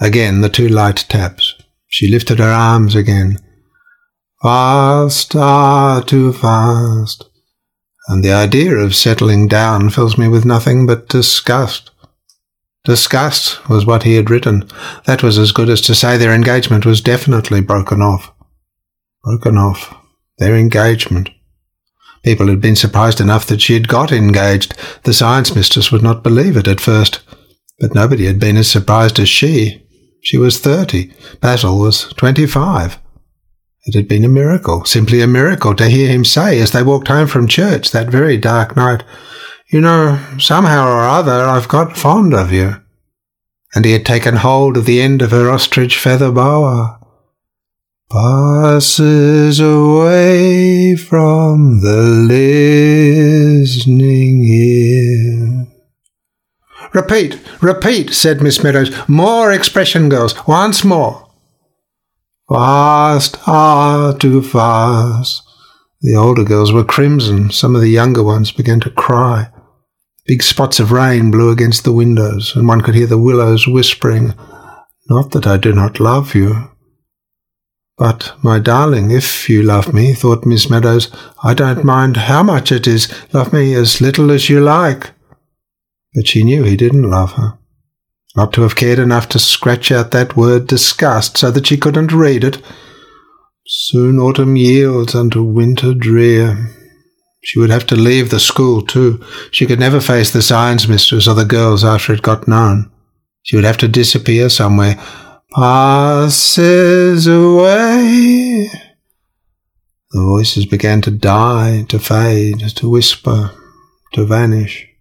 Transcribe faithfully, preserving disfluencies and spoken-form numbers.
Again the two light taps. She lifted her arms again. Fast, ah, too fast. And the idea of settling down fills me with nothing but disgust. Disgust was what he had written. That was as good as to say their engagement was definitely broken off. Broken off. Their engagement. People had been surprised enough that she had got engaged. The science mistress would not believe it at first. But nobody had been as surprised as she. She was thirty. Basil was twenty-five. It had been a miracle, simply a miracle, to hear him say as they walked home from church that very dark night, "You know, somehow or other I've got fond of you." And he had taken hold of the end of her ostrich feather boa. Passes away from the listening ear. "Repeat, repeat," said Miss Meadows. "More expression, girls. Once more." Fast, ah, too fast. The older girls were crimson. Some of the younger ones began to cry. Big spots of rain blew against the windows, and one could hear the willows whispering, "Not that I do not love you." "But, my darling, if you love me," thought Miss Meadows, "I don't mind how much it is. Love me as little as you like." But she knew he didn't love her. Not to have cared enough to scratch out that word disgust so that she couldn't read it. Soon autumn yields unto winter drear. She would have to leave the school too. She could never face the science mistress or the girls after it got known. She would have to disappear somewhere. Passes away. The voices began to die, to fade, to whisper, to vanish.